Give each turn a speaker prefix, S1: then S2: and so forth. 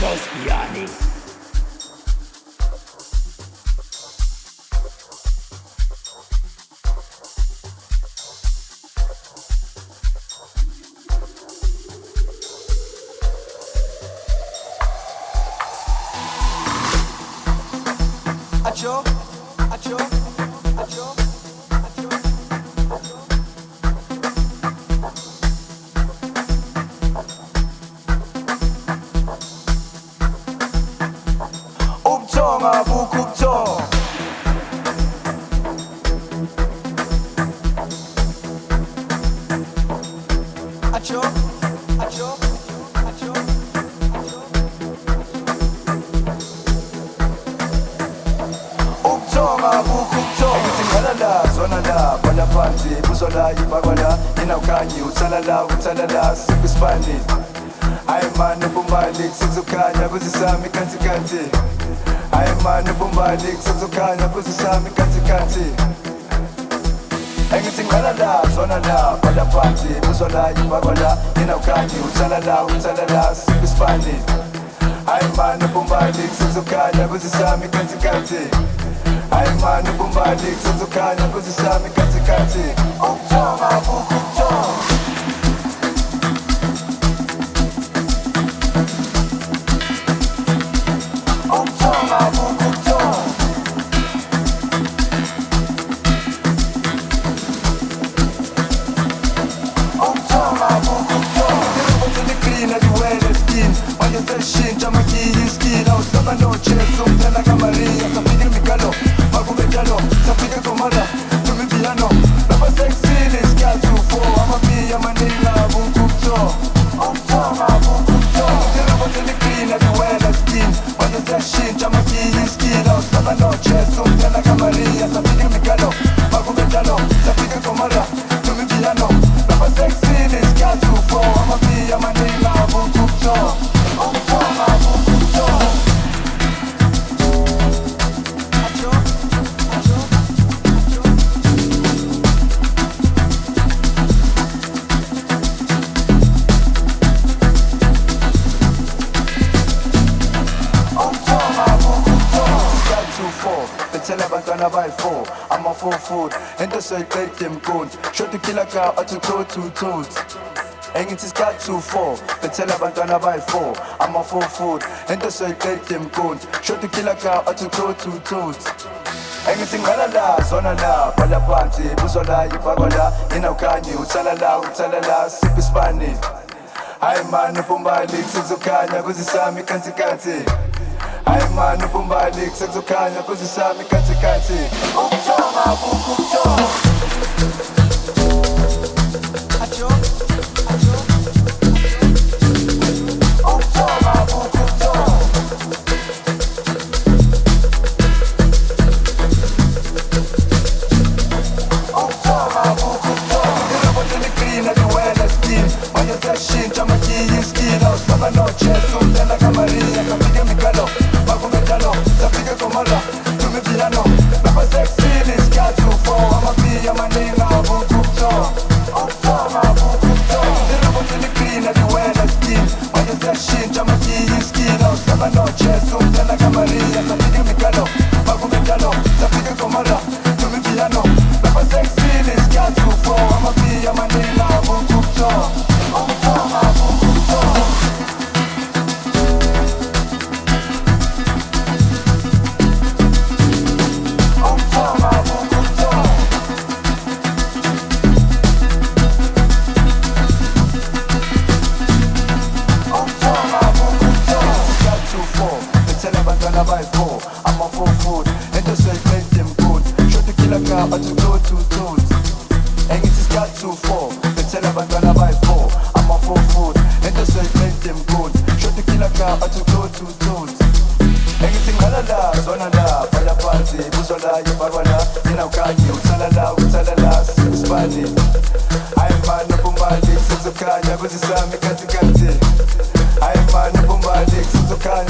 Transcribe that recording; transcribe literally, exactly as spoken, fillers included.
S1: Sospiani.
S2: Acho, acho, acho. Uptonga bukupto. Acho, acho, acho. Uptonga bukupto. Ngizingala zona la bala phansi buzola yibakwana ina ukhanyi utsalala utsalala sipispani. Hayi mani bumbali kuzokhanya kuzisami kanti kanti. Hayi mani bumbali kuzokhanya kuzisami kanti kanti. Engithi ngala la zona la bala phansi buzola yibakwana ina ukhanyi utsalala utsalala sipispani. Hayi mani bumbali kuzokhanya kuzisami kanti kanti. Hayi mani bumbali kuzokhanya kuzisami kanti kanti. Ukuthoka ukuthoka. I'm a full food, and the soy take them good. Shot to kill a car or to go to tools. And it is got two four, the tell about gonna buy four. I'm a full food, and the soy take them good. Shot to kill a car or to go to tools. Anything la zona la, bala panty, buzola, yipagola, ina ukani, utalala, utalala, sipi Spanish. Hi man, pumbali, sexokanya, kuzisami kanti kanti. Hi man, pumbali, sexokanya, kuzisami kanti kanti. Ukuthoka, ukuthoka. Acho, acho. Ukuthoka, ukuthoka. Ukuthoka, ukuthoka. Ngirabotele green, adiwela skin. Oya seshintsha makiyi skin. Awusaba no chest, umdela kamaria. Sapike mikalo, makumedalo. Sapike komala, tumi piano. Baba sexy, this got too far. I'ma be a manila, ukuthoka. Ukuthoka, ukuthoka. Ngirabotele green, adiwela skin. Oya seshintsha makiyi skin. Awusaba no chest, umdela kamaria. Sapike mikalo, makumedalo. Sapike komala, tumi piano. Baba sexy, this got too far. I'ma be a manila, ukuthoka. Ukuthoka, ukuthoka. I'm a full food, and the soy make them good. Shot to kill a car or to go to tools. And it is got too four, the tell I'm gonna buy four. I'm a full food, and the soy make them good. Shot to kill a car or to go to tools. Anything halala, zonala, bala party, buzola, yibarwana, ina ukanyi, utalala, utalala, sipispani. I'm man, pumbali, sexokanya, kuzisami kanti kanti. I'm man, pumbali, sexokanya.